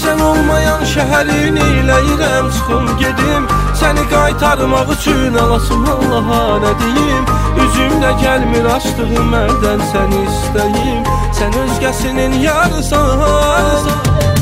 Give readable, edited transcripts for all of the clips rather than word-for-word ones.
Sən olmayan şəhərin eyləyirəm çıxım gedim. Səni qaytarmaq üçün alasım Allaha nə deyim. Üzümdə gəlmir açdığım əldən səni istəyim. Sən özgəsinin yarısan.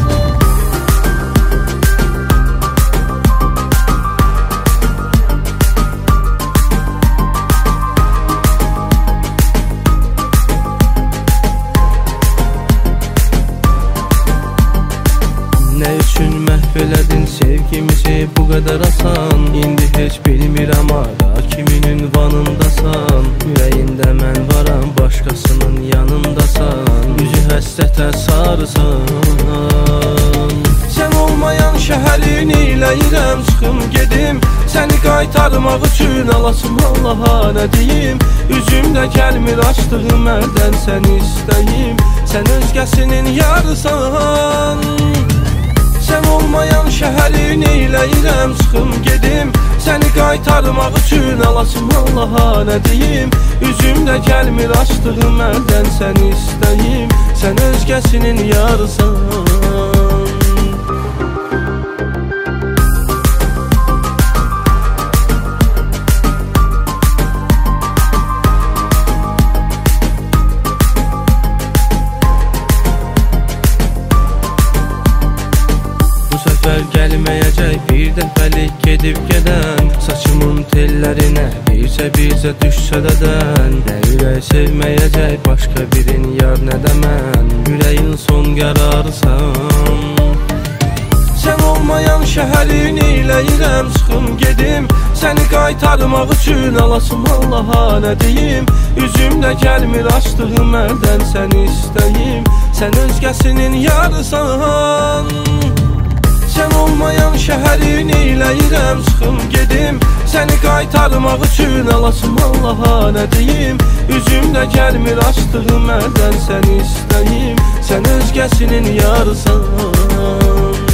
Nə üçün məhv elədin sevgimizi bu qədər asan? İndi heç bilmirəm ara kimin ünvanındasan. Ürəyində mən varam, başqasının yanındasan. Üzü həsrətə sarısan. Sən olmayan şəhərin eyləyirəm çıxım gedim. Səni qaytarmaq üçün alasım Allaha nə deyim. Üzümdə gəlmir açdığım əldən səni istəyim. Sən özgəsinin yarısan. Sən olmayan şəhərin eyləyirəm çıxım gedim. Səni qaytarmaq üçün alasım Allaha nə deyim. Üzümdə gəlmir açdığım əldən səni istəyim. Sən özgəsinin yarısan. Gəlməyəcək bir dəfəlik gedib gedən. Saçımın tellərinə bircə düşsə dədən. Nə ürək sevməyəcək başqa birin yar nə də mən. Ürəyin son qərarısan. Sən olmayan şəhərin eyləyirəm çıxım gedim. Səni qaytarmaq üçün alasım Allaha nə deyim. Üzümdə gəlmir açdığım əldən səni istəyim. Sən özgəsinin yarısan. Sən olmayan şəhərin eyləyirəm çıxım gedim. Səni qaytarmaq üçün alasım Allaha nə deyim. Üzümdə gəlmir açdığım əldən səni istəyim. Sən özgəsinin yarısan.